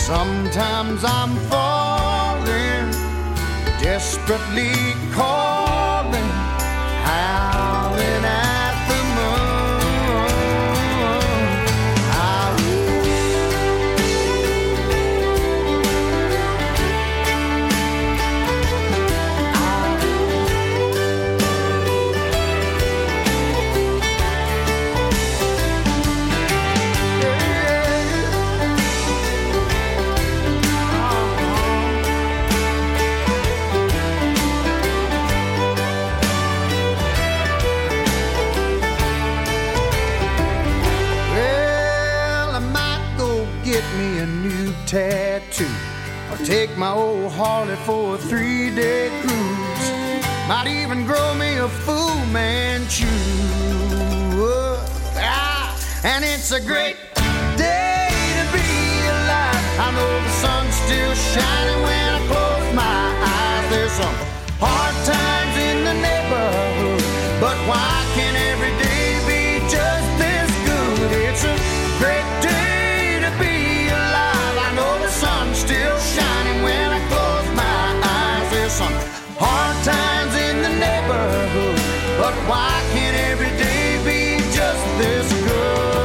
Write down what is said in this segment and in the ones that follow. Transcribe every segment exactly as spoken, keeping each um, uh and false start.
Sometimes I'm falling, desperately calling, howling at the moon. I tattoo, or take my old Harley for a three-day cruise. Might even grow me a Fu Manchu. Ah, and it's a great day to be alive. I know the sun's still shining when I close my eyes. There's some hard times in the neighborhood, but why can't every day be just this good? It's a great day still shining when I close my eyes. There's some hard times in the neighborhood, but why can't every day be just this good?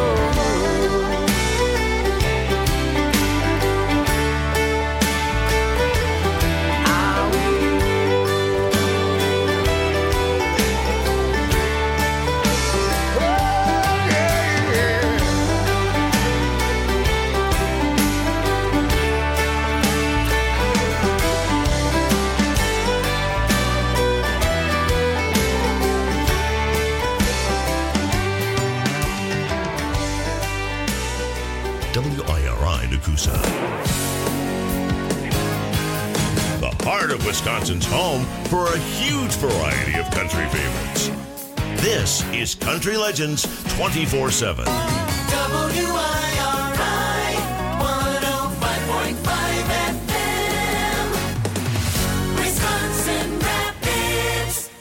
The heart of Wisconsin's home for a huge variety of country favorites. This is Country Legends twenty-four seven. W I R I one oh five point five F M, Wisconsin Rapids.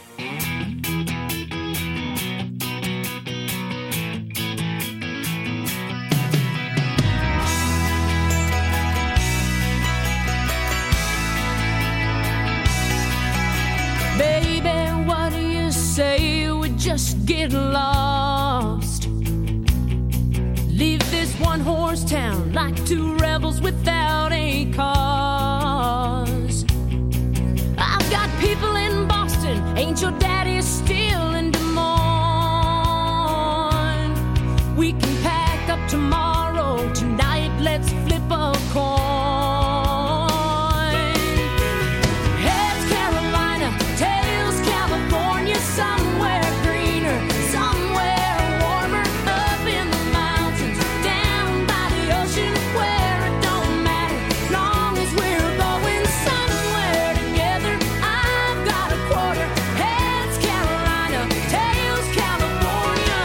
Baby, what do you say we just get lost? Leave this one-horse town like two rebels without a cause. I've got people in Boston, ain't your daddy still in Des Moines? We can pack up tomorrow, tonight let's flip a coin. Somewhere greener, somewhere warmer, up in the mountains, down by the ocean, where it don't matter, long as we're going somewhere together. I've got a quarter, heads Carolina, tails California.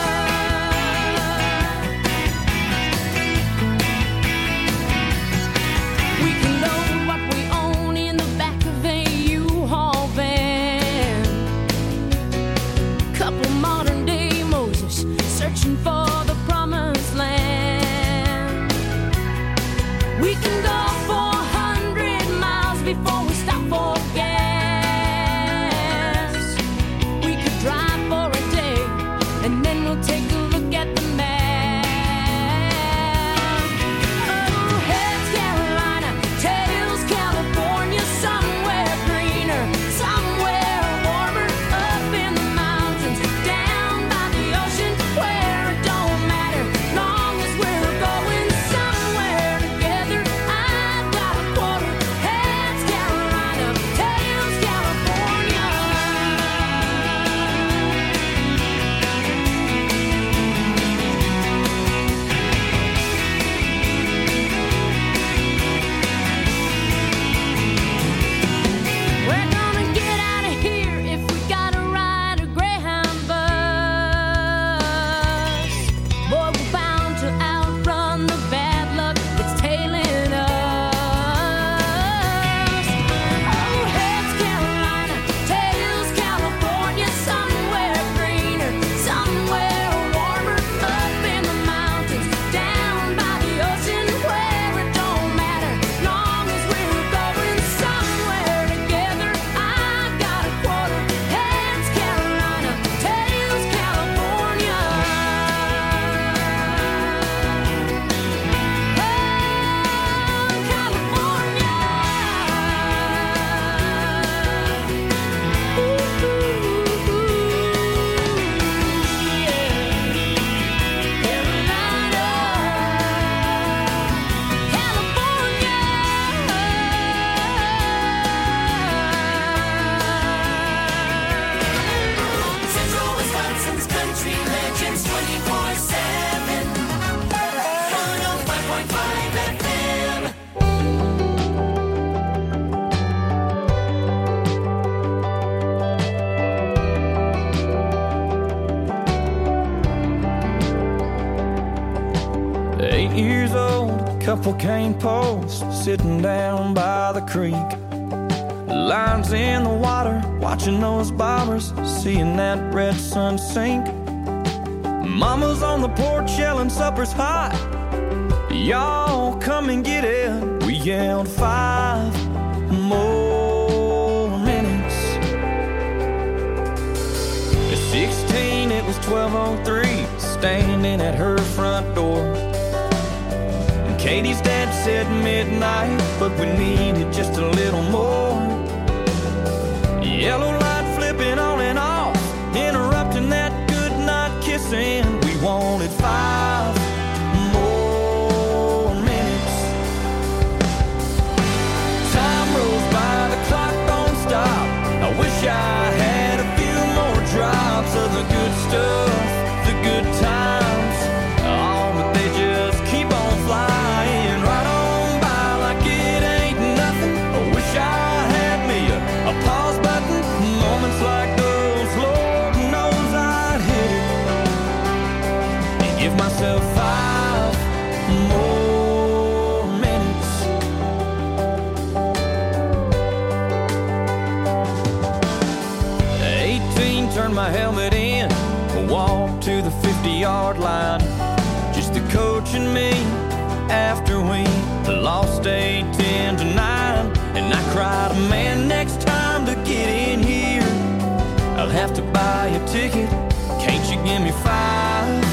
We can load what we own in the back of a U-Haul van. Couple modern day Moses searching for the promised land. We can go four hundred miles before we stop for gas. We could drive for a day and then we'll take a look at the map. Oh, heads Carolina, tails California, somewhere greener, somewhere warmer, up in the mountains, down by the ocean, where it don't matter, long as we're going somewhere together. I've got a quarter, heads Carolina, tails California. cane post sitting down by the creek. Lines in the water, watching those bobbers, seeing that red sun sink. Mama's on the porch yelling supper's hot. Y'all come and get it. We yelled five more minutes. At sixteen, it was twelve oh three, standing at her front door. And Katie's dad said midnight, but we needed just a little more. Yellow light flipping on and off, interrupting that good night kissing. We wanted five more minutes. Time rolls by, the clock don't stop. I wish I had a few more drops of the good stuff, the good times. Oh, but they just keep on flying right on by like it ain't nothing. I wish I had me a, a pause button. Moments like those, Lord knows I'd hit it and give myself five more minutes. eighteen, turned my helmet in, walked to the fifty-yard line. Just the coach and me after we lost eight ten to nine. And I cried, man, next time to get in here I'll have to buy a ticket. Can't you give me five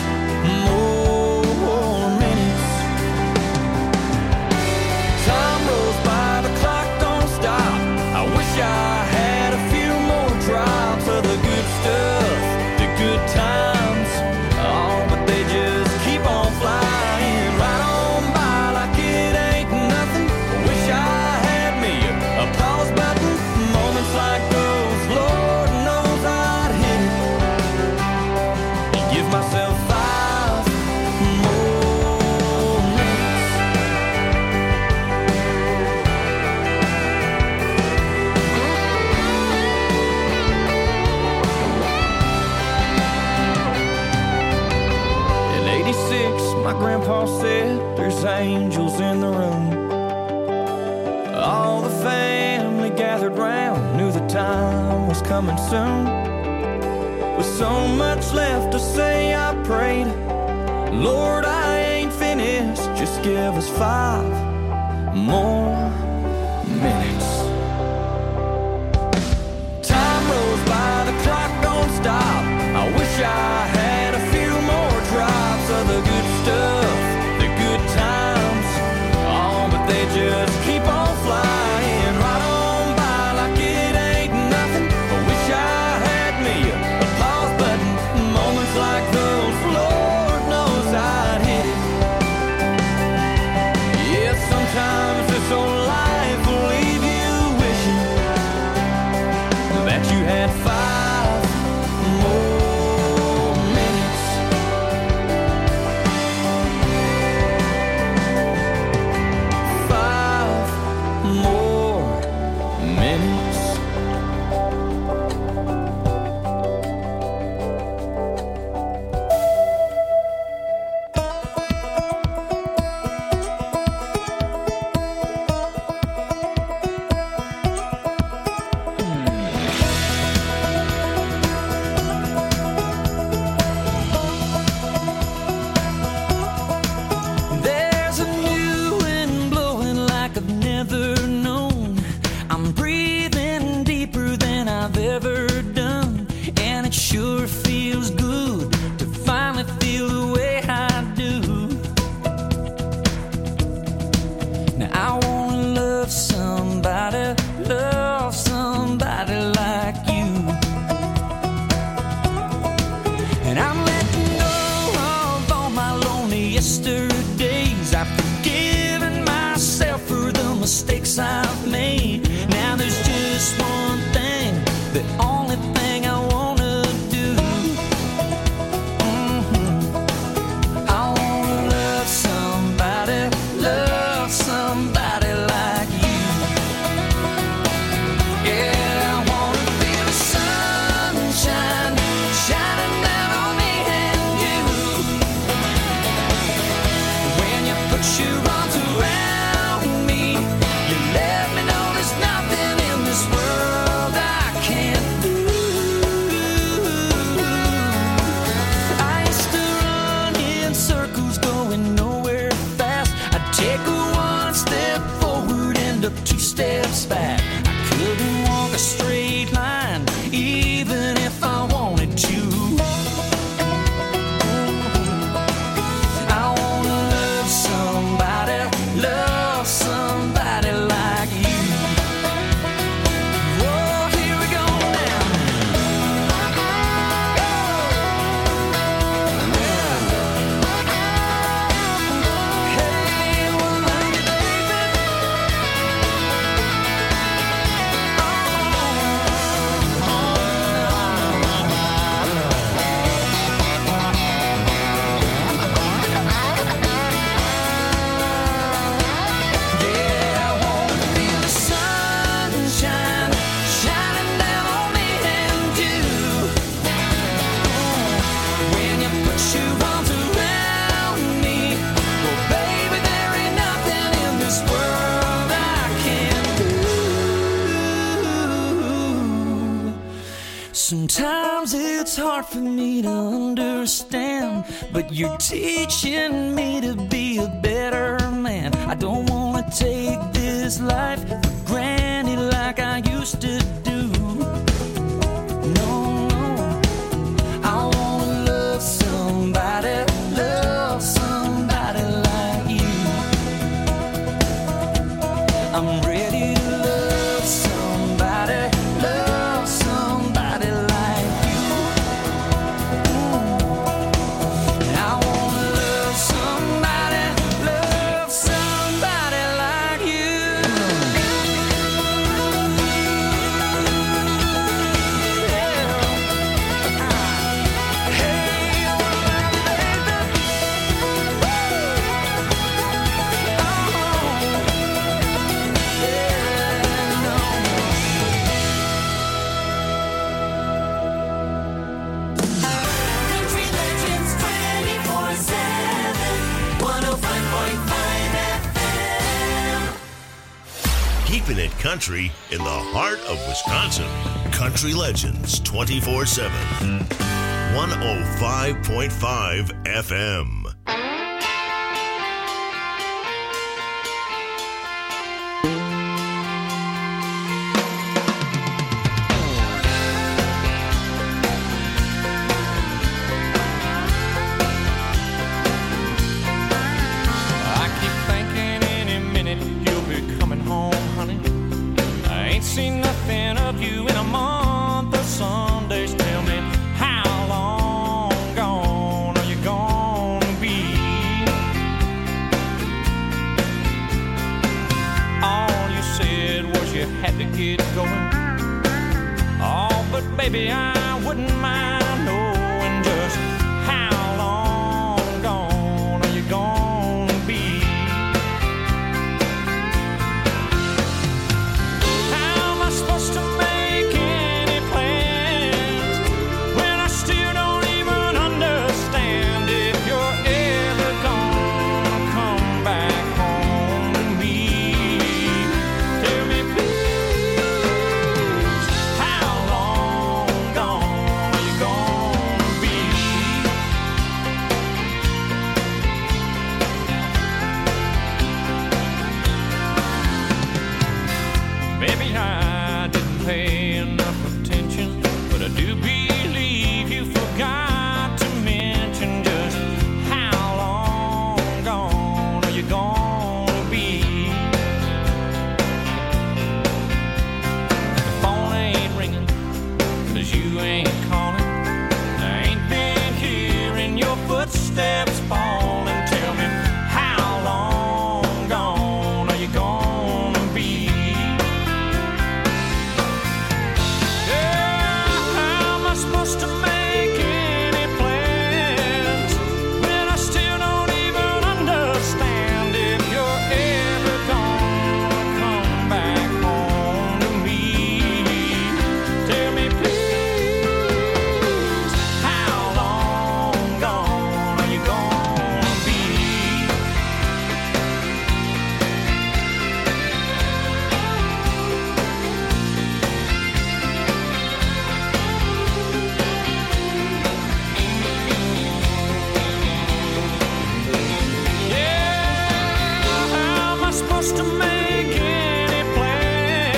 more minutes? Time rolls by, the clock don't stop. I wish I had a few more drops of the good stuff, the good times. Oh, but they just keep on flying right on by like it ain't nothing. I wish I had me a, a pause button. Moments like those, Lord knows I'd hit it and give myself five more minutes. In eighty-six, my grandpa said there's angels in the room. All the family gathered round, knew the time was coming soon. With so much left to say, I prayed, Lord, I ain't finished, just give us five more minutes. Time rolls by, the clock don't stop. I wish I had a few more drops of the good stuff, the good times. Oh, but they just keep on flying right on by like it ain't nothing. I wish I had me a, a pause button. Moments like those, Lord knows I'd hit it. Yeah, sometimes this old life will leave you wishing that you had five more minutes. Five steps back. I couldn't walk a straight line, even if I wanted to. I wanna love somebody, love somebody like you. Whoa, here we go now. Hey, well, love you, baby. Yeah, I wanna feel the sunshine shining down on me and you. When you put your arms around me, well, baby, there ain't nothing in this world I can't do. Sometimes it's hard for me to understand, but you're teaching me to be a better man. I don't wanna take this life for granted like I used to do. No, no. I wanna love somebody, love somebody like you. I'm ready to love somebody, love somebody like you. I wanna love somebody, love somebody like you. Hey, well, baby. Country Legends twenty-four seven, one oh five point five F M. Keeping it country in the heart of Wisconsin. Country Legends twenty-four seven. one oh five point five F M. I keep thinking any minute you'll be coming home, honey. I ain't seen nothing of you in a month of Sundays. Tell me, how long gone are you gonna be? All you said was you had to get going. Oh, but baby, I wouldn't mind knowing just how long gone are you gonna be? How am I supposed to make any plans when I still don't even understand if you're ever gonna come back home to me? Tell me, please, how long gone are you gonna be? Maybe I didn't pay enough attention, but I do believe you forgot to mention just how long gone are you gonna be? The phone ain't ringing, 'cause you ain't calling. I ain't been hearing your footsteps falling. Tell me, how long gone are you gonna be? Yeah, how am I supposed to make any plans when I still don't even understand if you're ever gonna come back home to me? Tell me, please, how long gone are you gonna be? Yeah, how am I supposed to make any plans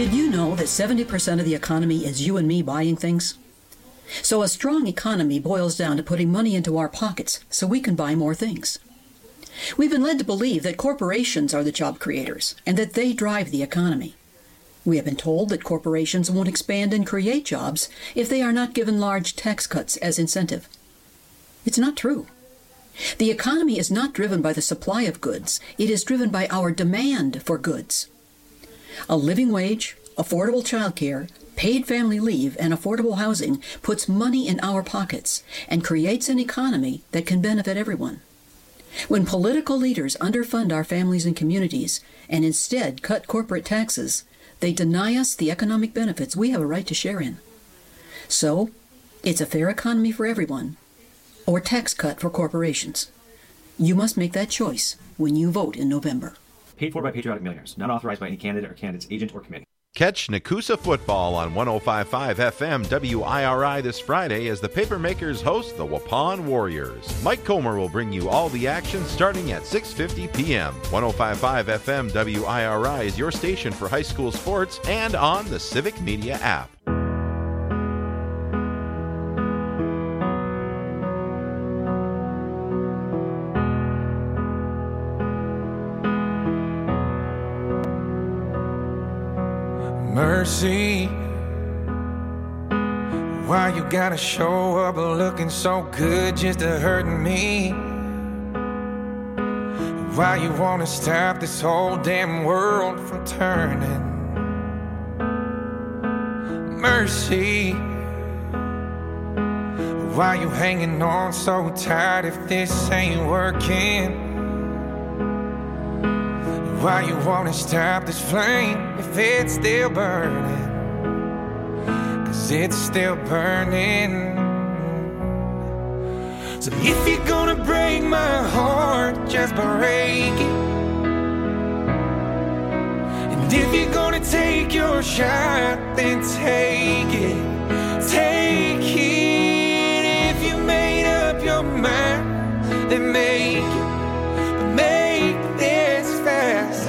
Did you know that seventy percent of the economy is you and me buying things? So a strong economy boils down to putting money into our pockets so we can buy more things. We've been led to believe that corporations are the job creators and that they drive the economy. We have been told that corporations won't expand and create jobs if they are not given large tax cuts as incentive. It's not true. The economy is not driven by the supply of goods. It is driven by our demand for goods. A living wage, affordable childcare, paid family leave, and affordable housing puts money in our pockets and creates an economy that can benefit everyone. When political leaders underfund our families and communities and instead cut corporate taxes, they deny us the economic benefits we have a right to share in. So, it's a fair economy for everyone, or tax cut for corporations. You must make that choice when you vote in November. Paid for by Patriotic Millionaires. Not authorized by any candidate or candidate's agent or committee. Catch Nakusa Football on one oh five point five F M W I R I this Friday as the Papermakers host the Waupun Warriors. Mike Comer will bring you all the action starting at six fifty p.m. one oh five point five F M W I R I is your station for high school sports and on the Civic Media app. Mercy, why you gotta show up looking so good just to hurt me? Why you wanna stop this whole damn world from turning? Mercy, why you hanging on so tight if this ain't working? Why you wanna stop this flame if it's still burning? Cause it's still burning. So if you're gonna break my heart, just break it. And if you're gonna take your shot, then take it. Take it. If you made up your mind, then make it. But make this fast.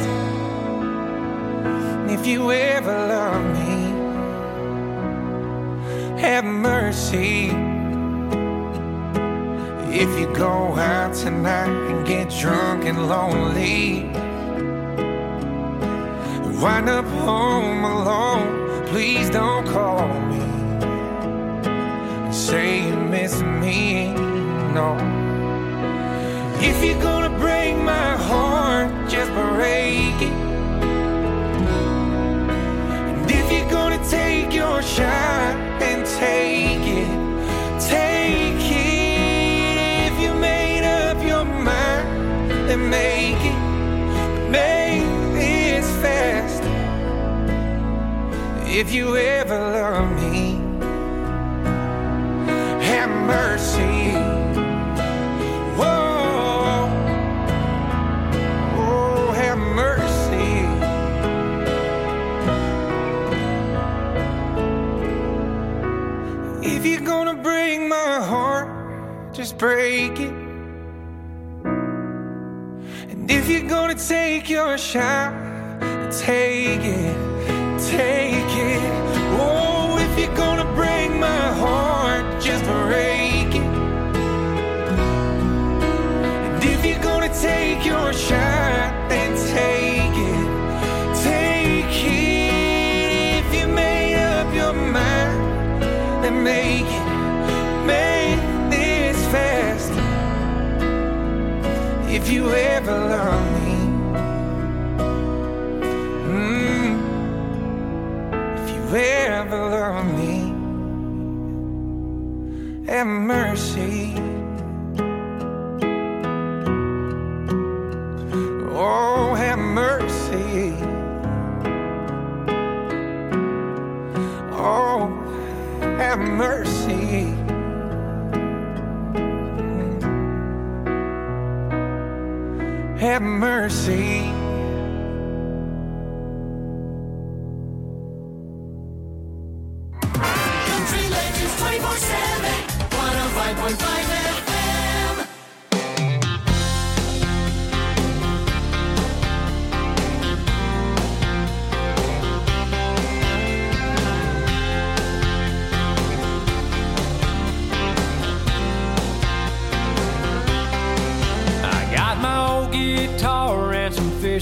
And if you ever love me, have mercy. If you go out tonight and get drunk and lonely, wind up home alone, please don't call me and say you miss me, no. If you're gonna break my heart, just break it. And if you're gonna take your shot, then take it. Take it. If you made up your mind, then make it. Make this fast. If you ever love me, have mercy. Whoa, oh, have mercy. If you're gonna break my heart, just break it. And if you're gonna take your shot, take it, take it. Oh, if you're gonna break my heart, just break it. And if you're gonna take your shot, then take it, take it. If you made up your mind, then make it, make this fast. If you ever love me, mm, if you ever love me, have mercy. Oh, have mercy. Oh, have mercy. Have mercy. Country Legends twenty-four seven, one oh five point five F M.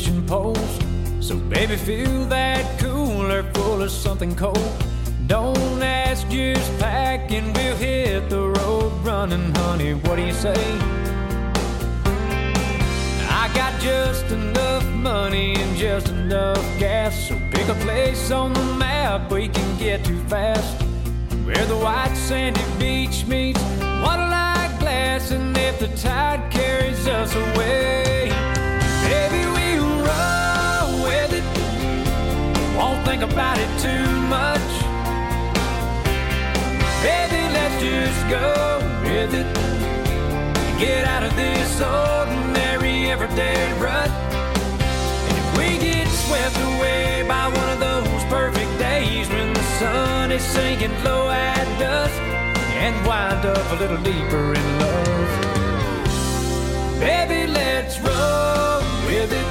fishing poles. So baby, fill that cooler full of something cold. Don't ask, just pack and we'll hit the road running, honey. What do you say? I got just enough money and just enough gas, so pick a place on the map we can get to fast, where the white sandy beach meets water-like glass, and if the tide carries us away, baby, we'll roll with it. Won't think about it too much. Baby, let's just go with it. Get out of this ordinary everyday rut. And if we get swept away by one of those perfect days when the sun is sinking low at dusk, and wind up a little deeper in love, baby, let's roll with it.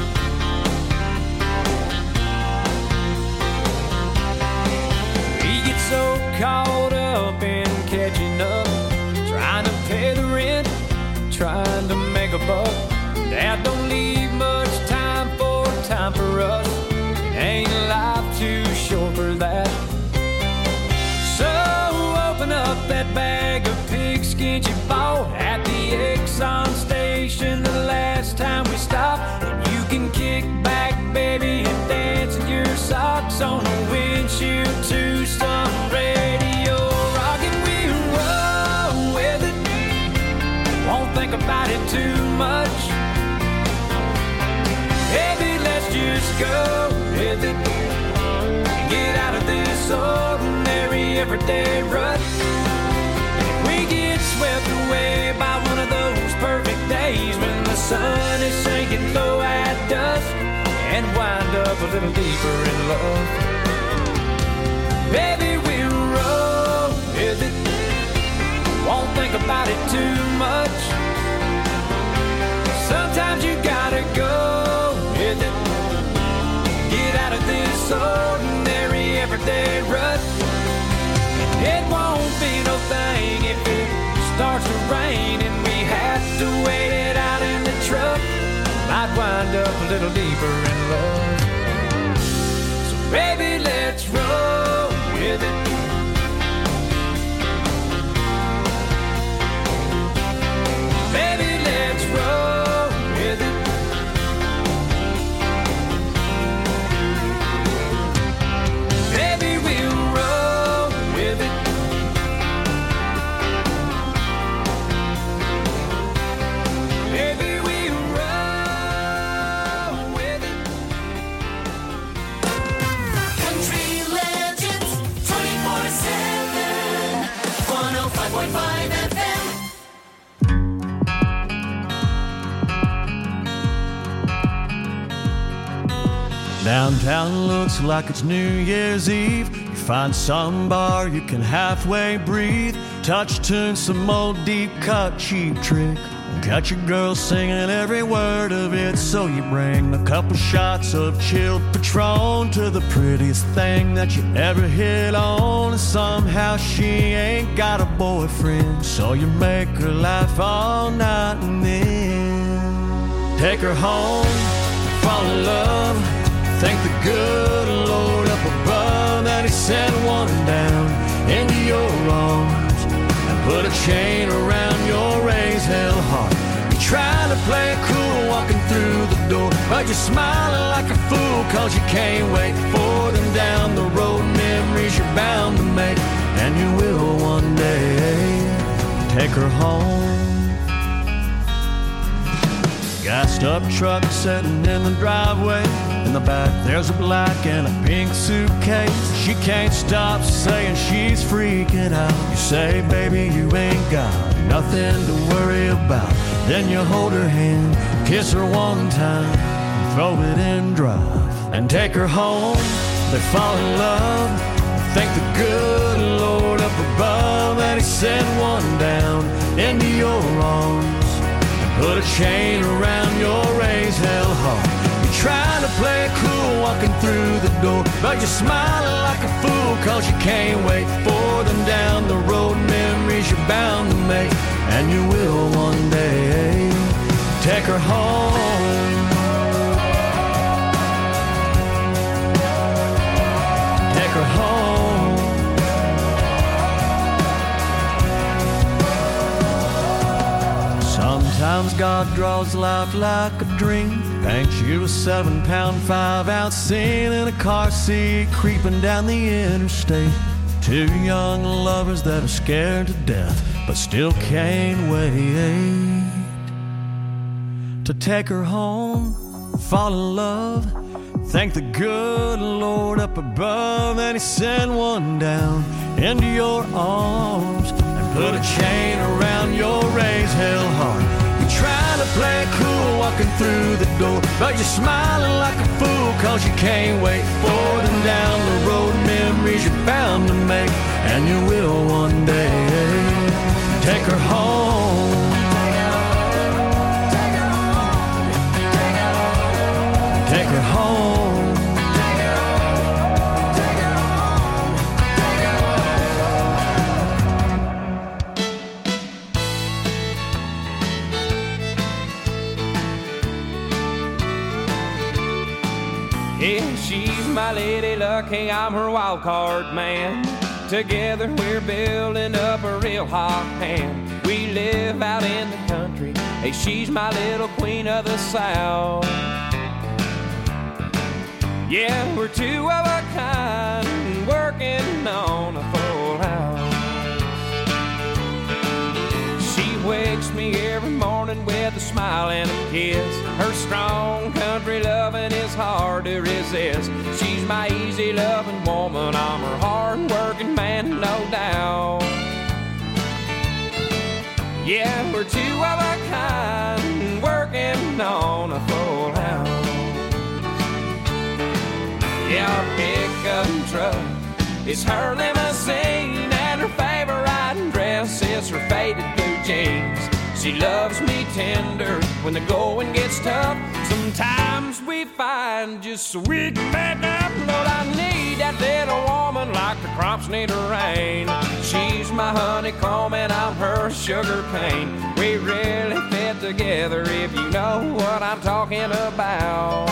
We get so caught up in catching up, trying to pay the rent, trying to make a buck, that don't leave much time for time for us. It ain't life too short for that. So open up that bag of pigskin you bought at the Exxon station the last time we stopped, and you can kick back, baby, and dance in your socks on the windshield to some radio rock, and we'll roll with it. Won't think about it too much. Baby, let's just go with it. Get out of this ordinary everyday rut. And if we get swept away by one of those perfect days when the sun is sinking low at dusk, and wind up a little deeper in love, baby, we'll roll with it. Won't think about it too much. Sometimes you gotta go with it. Get out of this ordinary everyday rut. It won't be no thing if it starts to rain and we have to wait it out in the truck. Might wind up a little deeper in love. So baby, let's roll with it. Baby, let's roll with it. Baby, we'll roll with it. Baby, we'll roll with it. Country Legends twenty-four seven, one oh five point five F M. Downtown looks like it's New Year's Eve. You find some bar you can halfway breathe, touch tune some old deep cut cheap trick, got your girl singing every word of it. So you bring a couple shots of chilled Patron to the prettiest thing that you ever hit on, and somehow she ain't got a boyfriend, so you make her laugh all night, and then take her home, fall in love. Thank the good Lord up above that he sent one down into your arms and put a chain around your raised hell heart. You try to play it cool walking through the door, but you're smiling like a fool cause you can't wait for them down the road. Memories you're bound to make, and you will one day take her home. Gassed up truck sitting in the driveway. In the back there's a black and a pink suitcase. She can't stop saying she's freaking out. You say, baby, you ain't got nothing to worry about. Then you hold her hand, kiss her one time, throw it in drive, and take her home. They fall in love. Thank the good Lord up above that he sent one down into your arms. Put a chain around your raised hell heart. You're trying to play it cool walking through the door, but you're smiling like a fool cause you can't wait for them down the road. Memories you're bound to make, and you will one day take her home. Sometimes God draws life like a dream, paints you a seven pound, five ounce scene in a car seat, creeping down the interstate. Two young lovers that are scared to death, but still can't wait to take her home, fall in love, thank the good Lord up above, and He sent one down into your arms and put a chain around your raised hell heart. You try to play it cool walking through the door, but you're smiling like a fool cause you can't wait for them down the road. Memories you're bound to make, and you will one day. Take her home, take her home. Yeah, she's my lady luck, hey, I'm her wild card man. Together we're building up a real hot hand. We live out in the country, hey, she's my little queen of the South. Yeah, we're two of a kind, working on a full house. She wakes me every morning with a smile and a kiss. Her strong country loving is hard to resist. She's my easy loving woman, I'm her hard working man, no doubt. Yeah, we're two of a kind, working on a full house. Yeah, our pickup truck is her limousine, and her favorite riding dress is her faded blue jeans. She loves me tender when the going gets tough. Sometimes we find just so we can back up. Lord, I need that little woman like the crops need a rain. She's my honeycomb and I'm her sugar cane. We really fit together if you know what I'm talking about.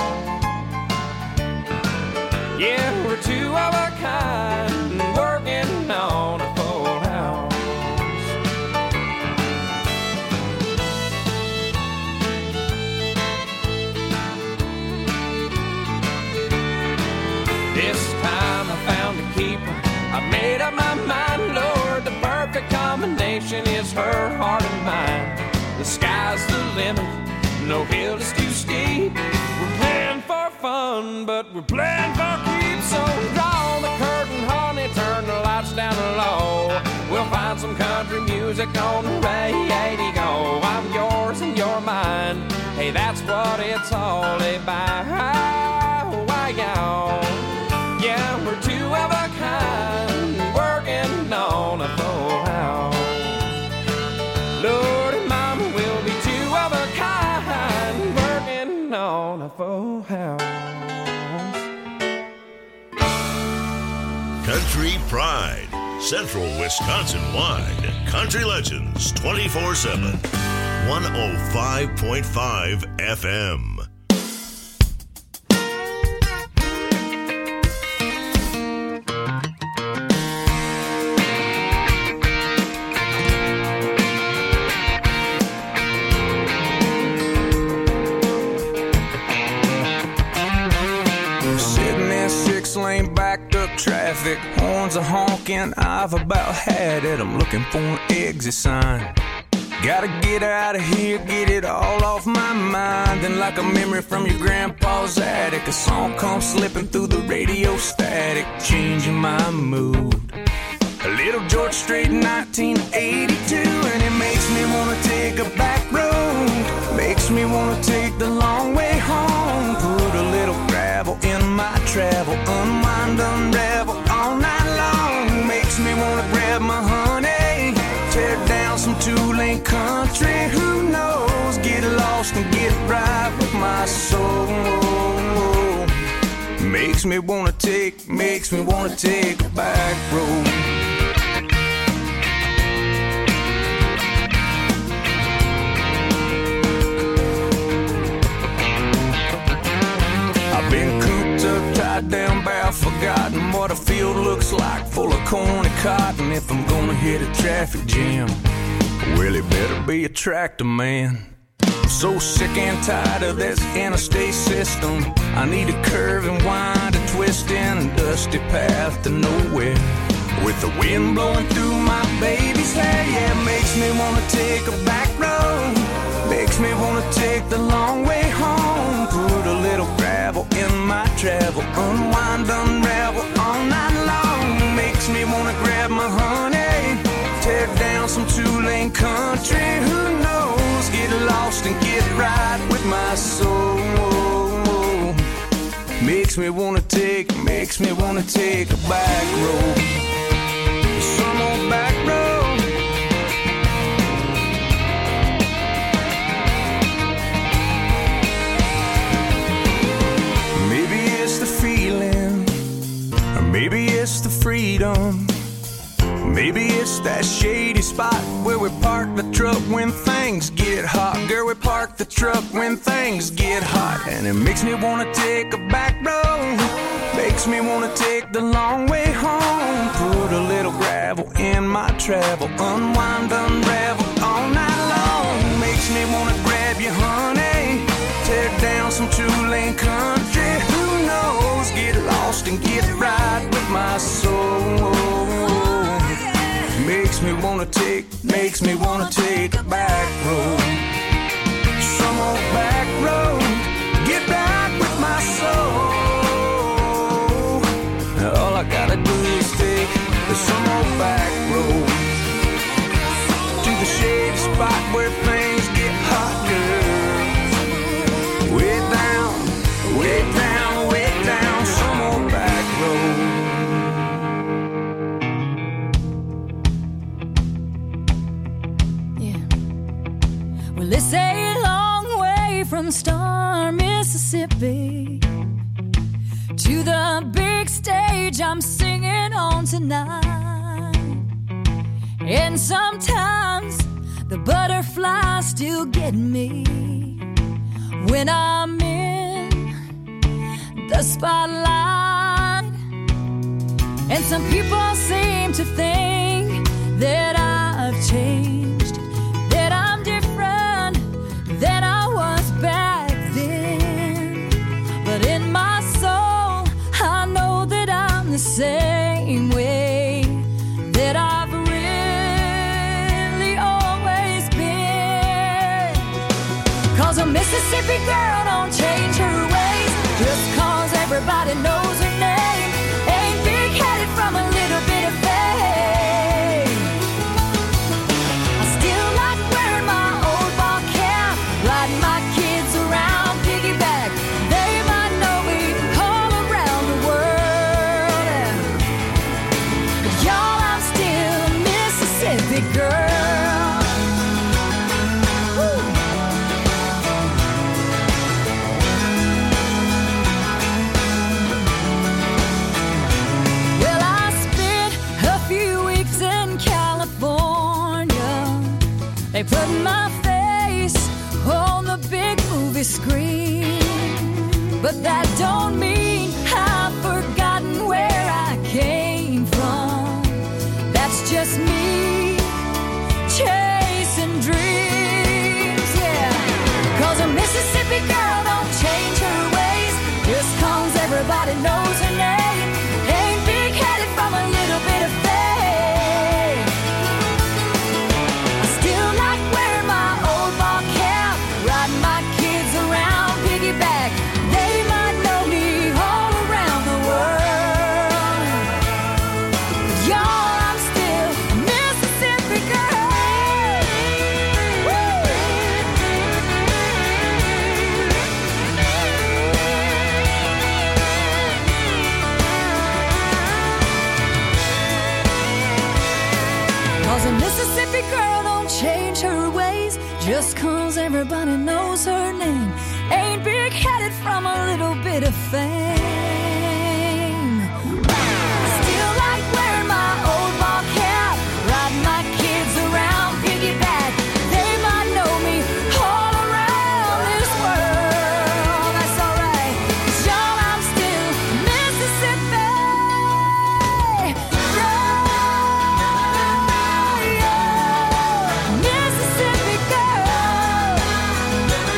Yeah, we're two of a kind, working on a full house. This time I found a keeper, I made up my mind, Lord, the perfect combination is her heart and mine. The sky's the limit, no hill is too steep. We're playing for fun, but we're playing for keeps. So draw the curtain, honey, turn the lights down low. We'll find some country music on the radio. I'm yours and you're mine, hey, that's what it's all about. Why, y'all? Yeah, we're two of a kind, working on a full house. Lord and Mama, we'll be two of a kind, working on a full house. Country Pride, Central Wisconsin-wide. Country Legends twenty-four seven. one oh five point five F M. Lane backed up traffic, horns are honking, I've about had it. I'm looking for an exit sign. Gotta get out of here, get it all off my mind. Then like a memory from your grandpa's attic, a song comes slipping through the radio static, changing my mood. A little George Strait nineteen eighty-two, and it makes me wanna take a back road. Makes me wanna take the long way home. Put a little gravel in my travel, unwind, unravel all night long. Makes me wanna grab my honey, tear down some two-lane country. Who knows? Get lost and get right with my soul. Makes me wanna take, makes me wanna take a back road. Been cooped up, tied down, bound, forgotten what a field looks like, full of corn and cotton. If I'm gonna hit a traffic jam, well, it better be a tractor man. so sick and tired of this interstate system. I need a curve and wind, a twist in a dusty path to nowhere. With the wind blowing through my baby's hair, yeah, it makes me wanna take a back road. Makes me wanna take the long way home. Put a little gravel in my travel, unwind, unravel all night long. Makes me wanna grab my honey, tear down some two-lane country. Who knows? Get lost and get right with my soul. Makes me wanna take, makes me wanna take a back road. Some old back road. Maybe it's the feeling, or maybe it's the freedom. Maybe it's that shady spot where we park the truck when things get hot. Girl, we park the truck when things get hot. And it makes me wanna take a back road. Makes me wanna take the long way home. Put a little gravel in my travel. Unwind, unravel all night long. Makes me wanna grab you, honey. Tear down some two-lane country. Who knows? Get lost and get right with my soul. Makes me wanna take, makes me wanna take a back road. Some old back road. Get back with my soul. All I gotta do is take some old back road to the shady spot where things get hot, girl. Way down, way down, way down, some old back road. Well, it's a long way from Star, Mississippi to the big stage I'm singing on tonight. And sometimes the butterflies still get me when I'm in the spotlight. And some people seem to think that I've changed, that I'm different than I was back then. But in my soul, I know that I'm the same way that I've really always been. Cause a Mississippi girl don't change her ways just cause everybody knows her name. Ain't big-headed from a little bit of fame. I still like wearing my old ball cap, riding my kids around piggyback. They might know me all around the world. But y'all, I'm still a Mississippi girl. Woo. Well, I spent a few weeks in California. They put my face on the big movie screen. But that don't mean I've forgotten where I came from. That's just me chasing dreams, yeah. Cause a Mississippi girl don't change her ways just cause everybody knows her name. Ain't big-headed from a little bit of fame. I still like wearing my old ball cap, riding my kids around piggyback. They might know me all around the world. But y'all, I'm still a Mississippi girl. Woo! Cause a Mississippi girl don't change her ways just cause everybody knows her name. Ain't big-headed from a little bit of fame. Still like wearing my old ball cap, riding my kids around piggyback. They might know me all around this world. That's alright. 'Cause y'all, I'm still Mississippi girl. Yeah. Mississippi girl.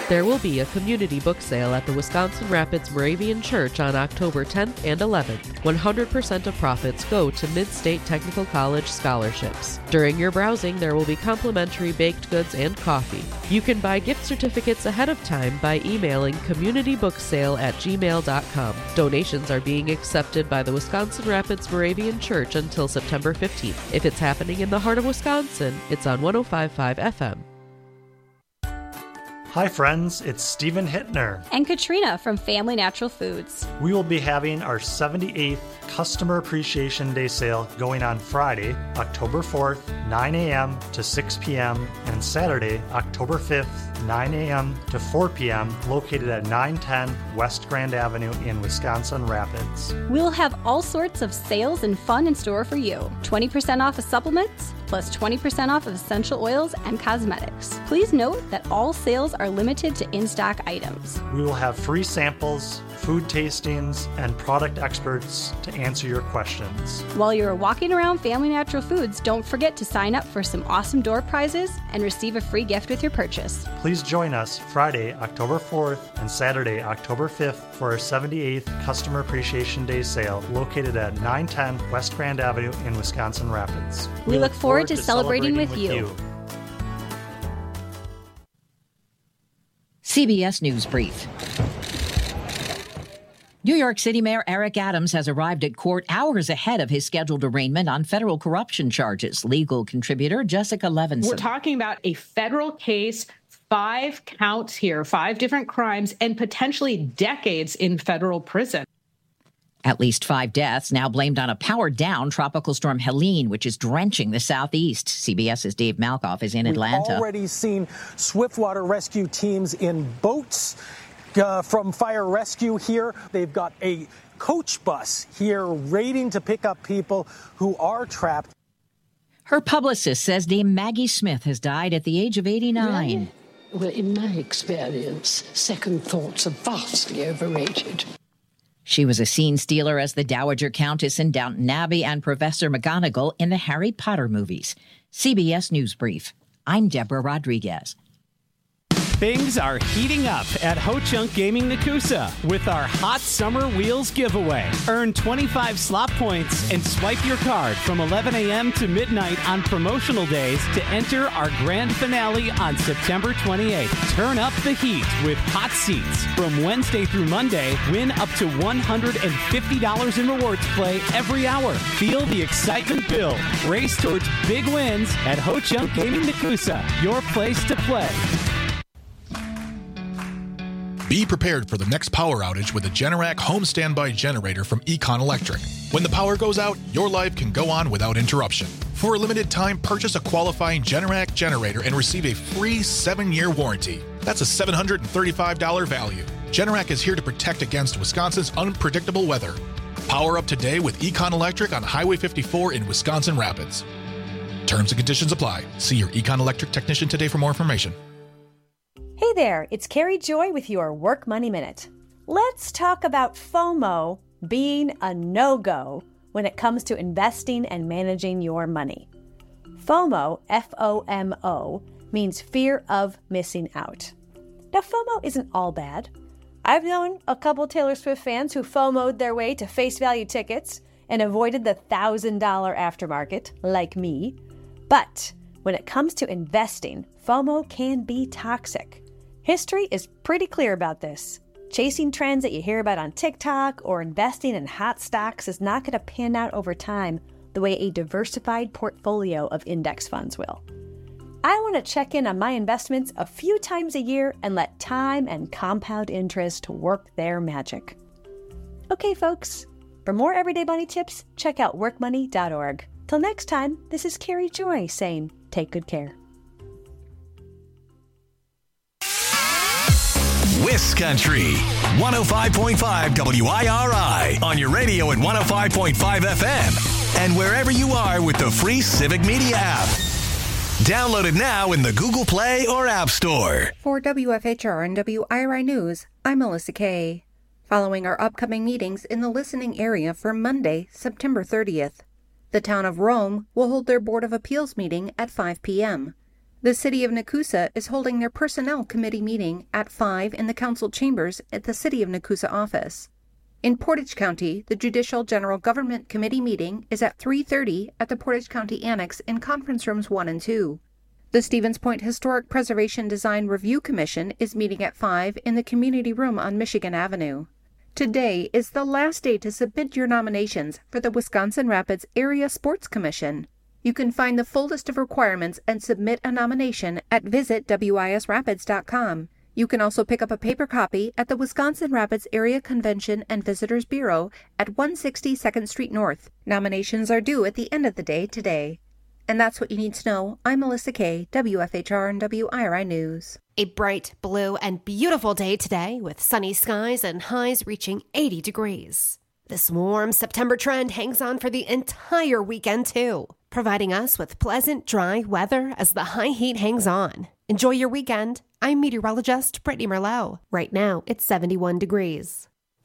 There will be a community book sale at the Wisconsin Rapids Moravian Church on October tenth and eleventh. one hundred percent of profits go to Mid-State Technical College scholarships. During your browsing, there will be complimentary baked goods and coffee. You can buy gift certificates ahead of time by emailing communitybooksale at gmail dot com. Donations are being accepted by the Wisconsin Rapids Moravian Church until September fifteenth. If it's happening in the heart of Wisconsin, it's on one oh five point five F M. Hi friends, it's Stephen Hittner. And Katrina from Family Natural Foods. We will be having our seventy-eighth Customer Appreciation Day sale going on Friday, October fourth, nine a.m. to six p.m. and Saturday, October fifth, nine a.m. to four p.m. located at nine ten West Grand Avenue in Wisconsin Rapids. We'll have all sorts of sales and fun in store for you. twenty percent off of supplements, plus twenty percent off of essential oils and cosmetics. Please note that all sales are limited to in-stock items. We will have free samples, food tastings, and product experts to answer your questions. While you're walking around Family Natural Foods, don't forget to sign up for some awesome door prizes and receive a free gift with your purchase. Please join us Friday, October fourth and Saturday, October fifth for our seventy-eighth Customer Appreciation Day sale located at nine ten West Grand Avenue in Wisconsin Rapids. We, we look, look forward, forward to, to celebrating, celebrating with, with you. you. C B S News Brief. New York City Mayor Eric Adams has arrived at court hours ahead of his scheduled arraignment on federal corruption charges. Legal contributor Jessica Levinson. We're talking about a federal case, five counts here, five different crimes, and potentially decades in federal prison. At least five deaths now blamed on a powered-down tropical storm Helene, which is drenching the southeast. CBS's Dave Malkoff is in Atlanta. We've already seen swiftwater rescue teams in boats uh, from fire rescue here. They've got a coach bus here waiting to pick up people who are trapped. Her publicist says Dame Maggie Smith has died at the age of eighty-nine. Well, in my experience, second thoughts are vastly overrated. She was a scene stealer as the Dowager Countess in Downton Abbey and Professor McGonagall in the Harry Potter movies. C B S News Brief. I'm Deborah Rodriguez. Things are heating up at Ho-Chunk Gaming Nakusa with our Hot Summer Wheels giveaway. Earn twenty-five slot points and swipe your card from eleven a.m. to midnight on promotional days to enter our grand finale on September twenty-eighth. Turn up the heat with hot seats. From Wednesday through Monday, win up to one hundred fifty dollars in rewards play every hour. Feel the excitement build. Race towards big wins at Ho-Chunk Gaming Nakusa, your place to play. Be prepared for the next power outage with a Generac home standby generator from Econ Electric. When the power goes out, your life can go on without interruption. For a limited time, purchase a qualifying Generac generator and receive a free seven-year warranty. That's a seven hundred thirty-five dollars value. Generac is here to protect against Wisconsin's unpredictable weather. Power up today with Econ Electric on Highway fifty-four in Wisconsin Rapids. Terms and conditions apply. See your Econ Electric technician today for more information. Hey there, it's Carrie Joy with your Work Money Minute. Let's talk about FOMO being a no-go when it comes to investing and managing your money. FOMO, F O M O, means fear of missing out. Now, FOMO isn't all bad. I've known a couple Taylor Swift fans who FOMO'd their way to face value tickets and avoided the one thousand dollars aftermarket, like me. But when it comes to investing, FOMO can be toxic. History is pretty clear about this. Chasing trends that you hear about on TikTok or investing in hot stocks is not going to pan out over time the way a diversified portfolio of index funds will. I want to check in on my investments a few times a year and let time and compound interest work their magic. Okay, folks, for more everyday money tips, check out work money dot org. Till next time, this is Carrie Joy saying, take good care. Wiscountry, one oh five point five W I R I on your radio at one oh five point five F M and wherever you are with the free Civic Media app. Download it now in the Google Play or App Store. For W F H R and W I R I News, I'm Melissa Kay. Following our upcoming meetings in the listening area for Monday, September thirtieth, the town of Rome will hold their Board of Appeals meeting at five p.m. The City of Nakusa is holding their Personnel Committee meeting at five in the Council Chambers at the City of Nakusa office. In Portage County, the Judicial General Government Committee meeting is at three thirty at the Portage County Annex in Conference Rooms one and two. The Stevens Point Historic Preservation Design Review Commission is meeting at five in the Community Room on Michigan Avenue. Today is the last day to submit your nominations for the Wisconsin Rapids Area Sports Commission. You can find the full list of requirements and submit a nomination at visit w i s rapids dot com. You can also pick up a paper copy at the Wisconsin Rapids Area Convention and Visitors Bureau at one sixty second Street North. Nominations are due at the end of the day today. And that's what you need to know. I'm Melissa Kay, W F H R and W I R I News. A bright, blue, and beautiful day today with sunny skies and highs reaching eighty degrees. This warm September trend hangs on for the entire weekend, too, providing us with pleasant, dry weather as the high heat hangs on. Enjoy your weekend. I'm meteorologist Brittany Merlot. Right now, it's seventy-one degrees.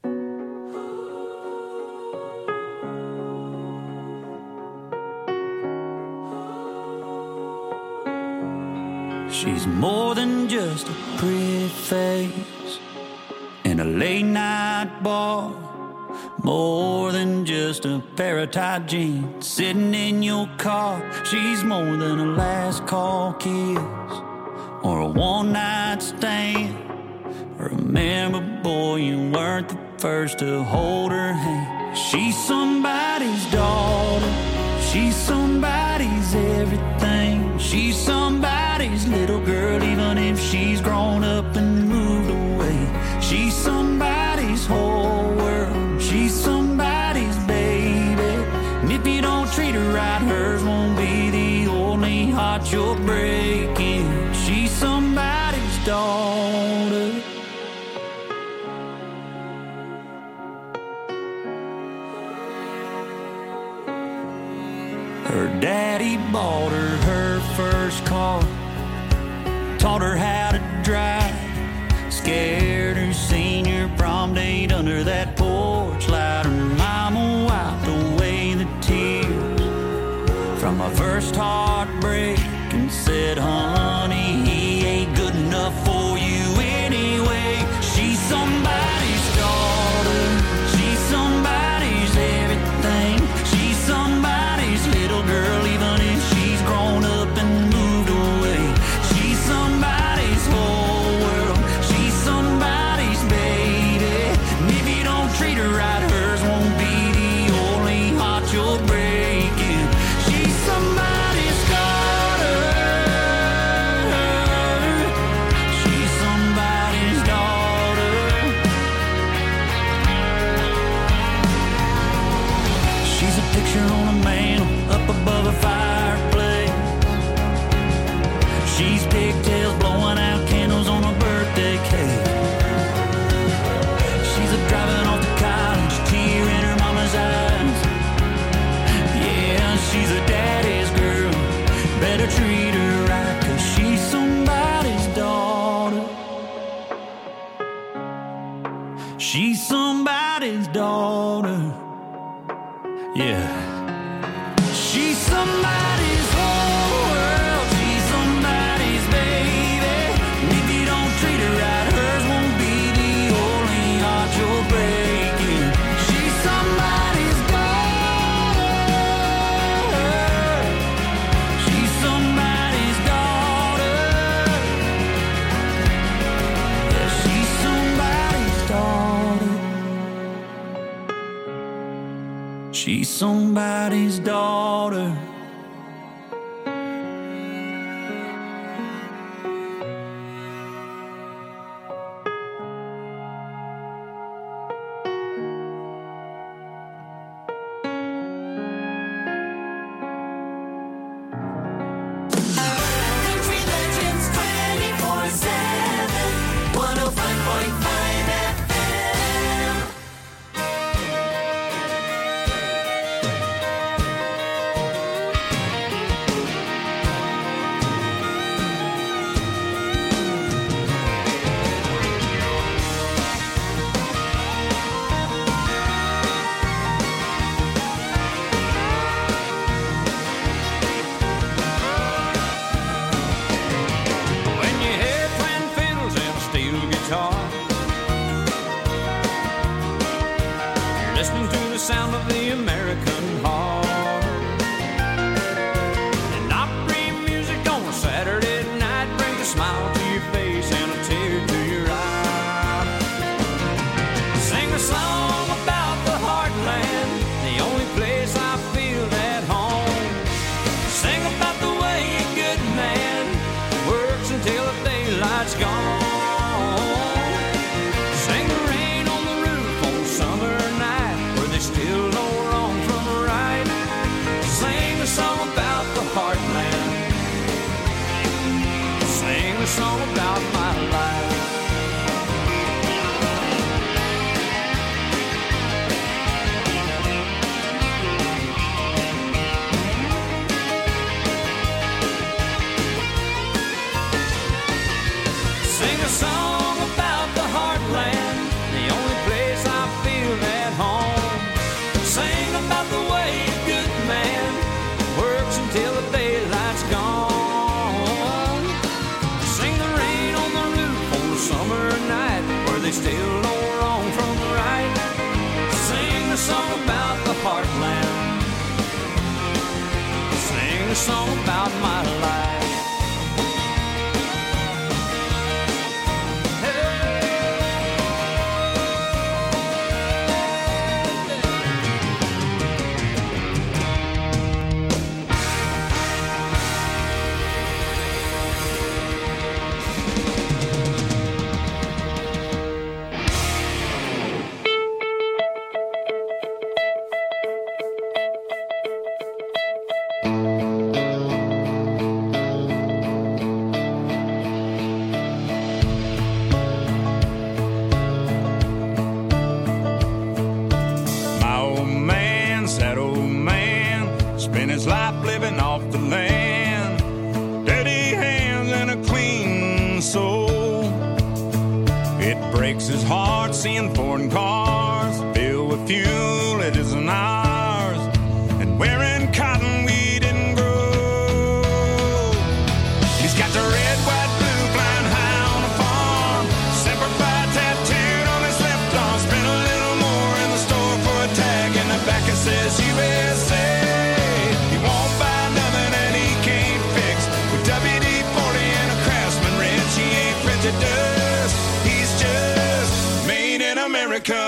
She's more than just a pretty face in a late night bar. More than just a pair of tight jeans sitting in your car. She's more than a last call kiss or a one night stand. Remember, boy, you weren't the first to hold her hand. She's somebody's daughter. She's somebody's everything. She's somebody's little girl, even if she's grown up and moved away. She's somebody's whole world. She's somebody's baby. And if you don't treat her right, hers won't be the only heart you're breaking. She's somebody's daughter. Her daddy bought her her first car, taught her how to drive, scared her senior prom date under that porch light. Her mama wiped away the tears from my first heartbreak and said, honey, he ain't good enough for you anyway. She's somebody's daughter. She's somebody's everything. She's somebody's little girl, even if she's grown up and moved away. She's somebody's whole world. She's somebody's baby. And if you don't treat her right, hers won't be the only heart you're breaking. She's somebody's daughter. She's somebody's daughter. She's a picture on a mantle up above a fireplace. She's pigtails blowing out candles on a birthday cake. She's a driving off to college, tear in her mama's eyes. Yeah, she's a daddy's girl. Better treat her right, 'cause she's somebody's daughter. She's somebody's daughter. Yeah. She's somebody's whole world. She's somebody's baby. And if you don't treat her right, hers won't be the only heart you're breaking. She's somebody's daughter. She's somebody's daughter. Yeah, she's somebody's daughter. She's somebody's daughter. Country Legends twenty-four seven, one oh five point five F M. song about my life. Sing a song about the heartland, the only place I feel at home. Sing about the way a good man works until the daylight's gone. Sing the rain on the roof on the summer night, where they still know wrong from right. Sing a song about the heartland. Sing a song about my life. My old man, sad old man, spent his life living off the land. Dirty hands and a clean soul. It breaks his heart seeing foreign cars filled with fuel it isn't ours, and wearing cotton we didn't grow. He's got the red, white, blue flying high on the farm, Semper Fi tattooed on his left arm. Spent a little more in the store for a tag in the back that says U S A. He won't buy nothing that he can't fix. With W D forty and a Craftsman wrench, he ain't prejudiced. He's just made in America.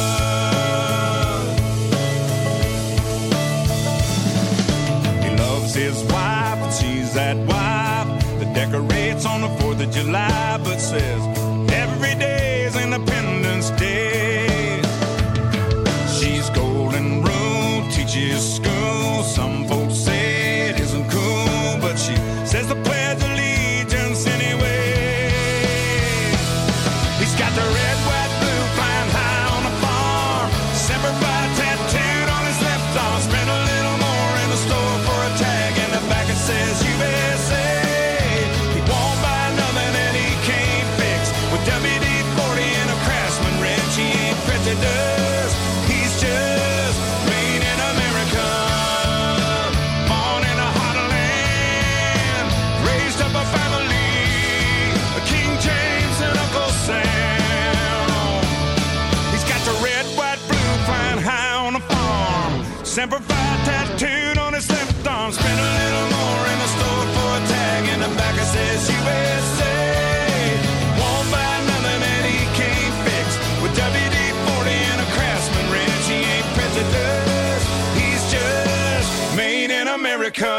He loves his wife, and she's that wife that decorates on the fourth of July, but says every day is Independence Day. She's golden rule, teaches school. Some folks say it isn't cool, but she says the Pledge of Allegiance anyway. He's got the red, white, blue flying high on the farm, Semper Fi tattooed on his left arm. Spent a little more in the store for a tag in the back that says U S A. He won't buy nothing that he can't fix. With W D forty and a Craftsman wrench, he ain't prejudiced. He's just made in America. Born in a heartland, raised up a family, a King James and Uncle Sam. He's got the red, white, blue flying high on the farm, Semper Fi tattooed on his left arm. Spent a little more in the store for a tag in the back that says U S A. Won't buy nothing that he can't fix. With W D forty and a Craftsman wrench, he ain't prejudiced. He's just made in America.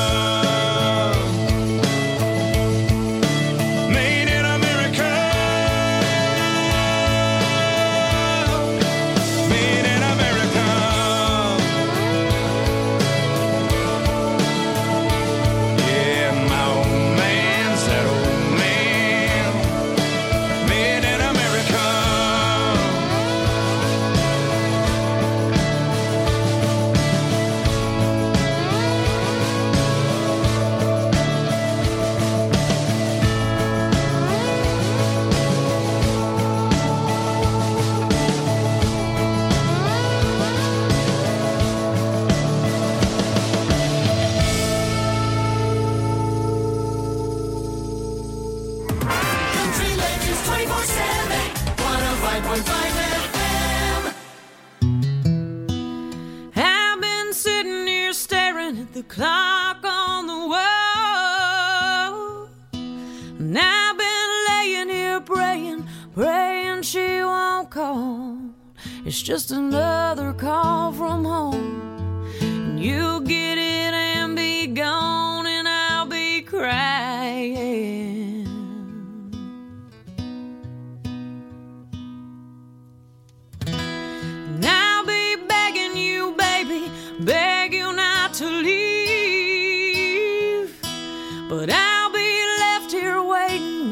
Made in America. Made in America. Yeah, my old man, sad old man, made in America. Country Legends twenty-four seven, one oh five point five F M. I've been sitting here staring at the clock on the wall, and I've been laying here praying, praying she won't call. It's just another call from home, and you'll get it and be gone, and I'll be crying. And I'll be begging you, baby, beg you not to leave, but I'll be left here waiting,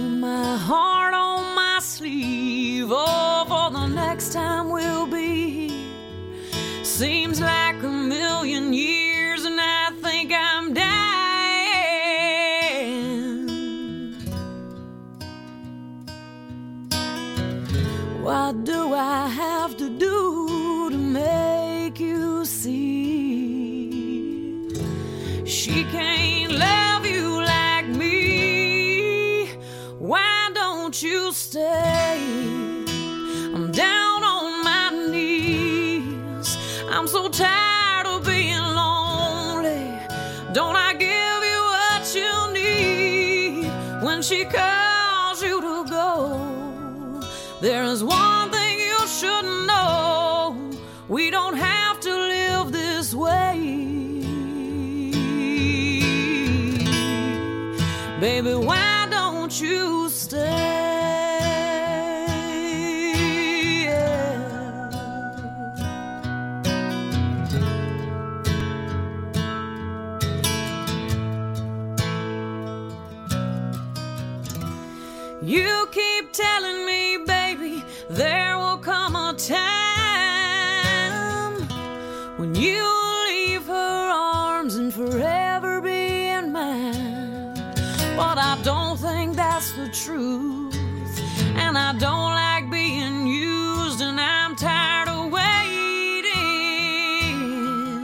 She can't love you like me. Why don't you stay? I'm down on my knees. I'm so tired of being lonely. Don't I give you what you need when she calls you to go? There is one thing you should know. We don't have to live this way. Baby, why don't you stay? You keep telling me, baby, there will come a time when you'll leave her arms and forever be in mine. But I don't think that's the truth, and I don't like being used, and I'm tired of waiting.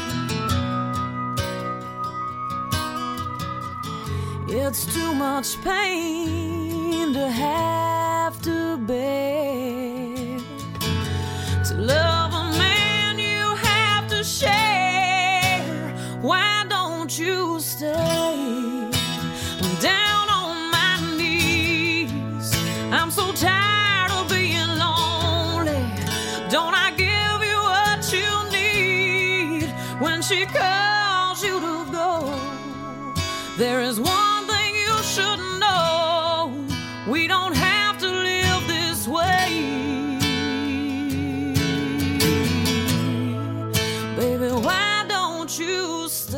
It's too much pain to have to bear. To love a man you have to share. Why don't you stay? I'm down on my knees. I'm so tired of being lonely. Don't I give you what you need when she calls you to go? There is one thing you should know. We don't have to live this way. Baby, why don't you stay?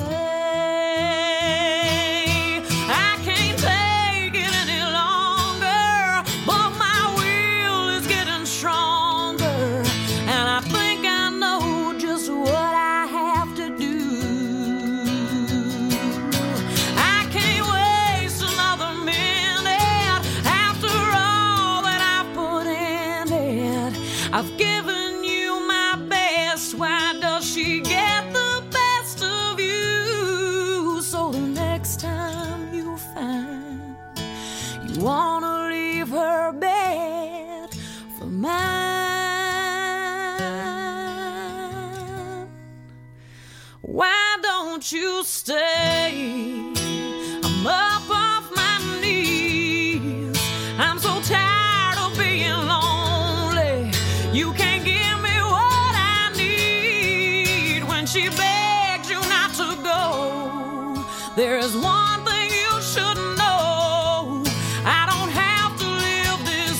I can't take it any longer, but my will is getting stronger, and I think I know just what I have to do. I can't waste another minute after all that I've put in it. I've given you my best. Why does she get the best of you? So the next time you find you wanna leave her bed for mine, why don't you stay? I'm up off my knees. I'm so tired of being lonely. You can't give me what I need when she begs you not to go. There is one thing you should know. I don't have to live this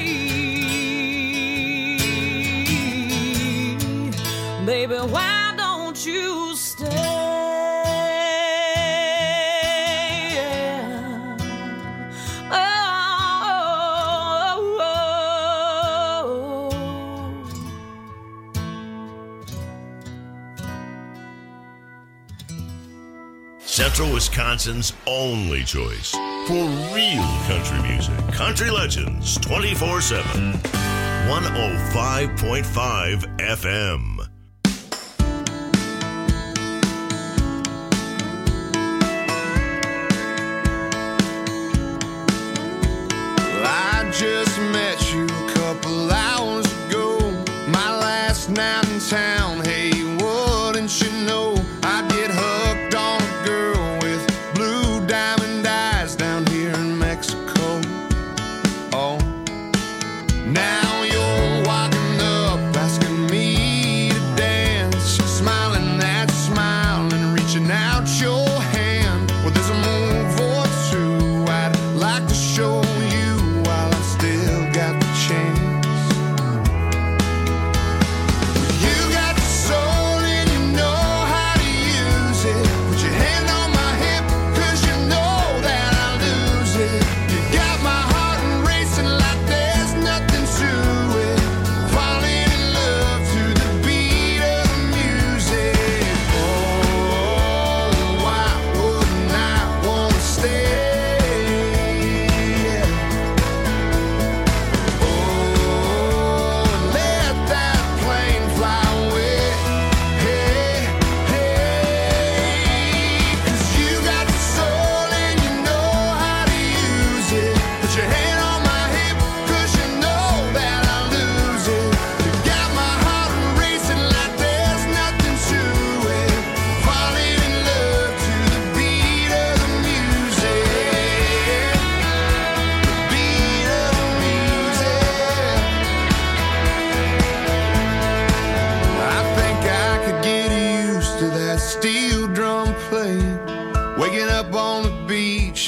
way. Baby, why don't you stay? Oh, oh, oh. Central Wisconsin's only choice for real country music. Country Legends twenty-four seven. one oh five point five F M. Well, I just met you a couple hours ago. My last night in town. Hey, wouldn't you know I get hooked on a girl with blue diamond eyes down here in Mexico. Oh, now you're walking up asking me to steel drum playing, waking up on the beach